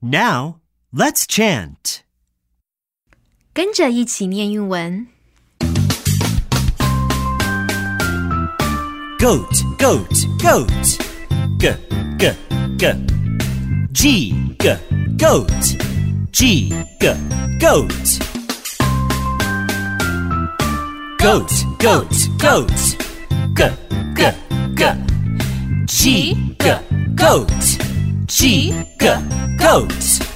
Now, let's chant. 跟着一起念韵文。 Goat, goat, goat. G, g, g. G, g, goat. G, g, goat. Goat, goat, goat. G, g, g. G, g, goat. G, g, goat.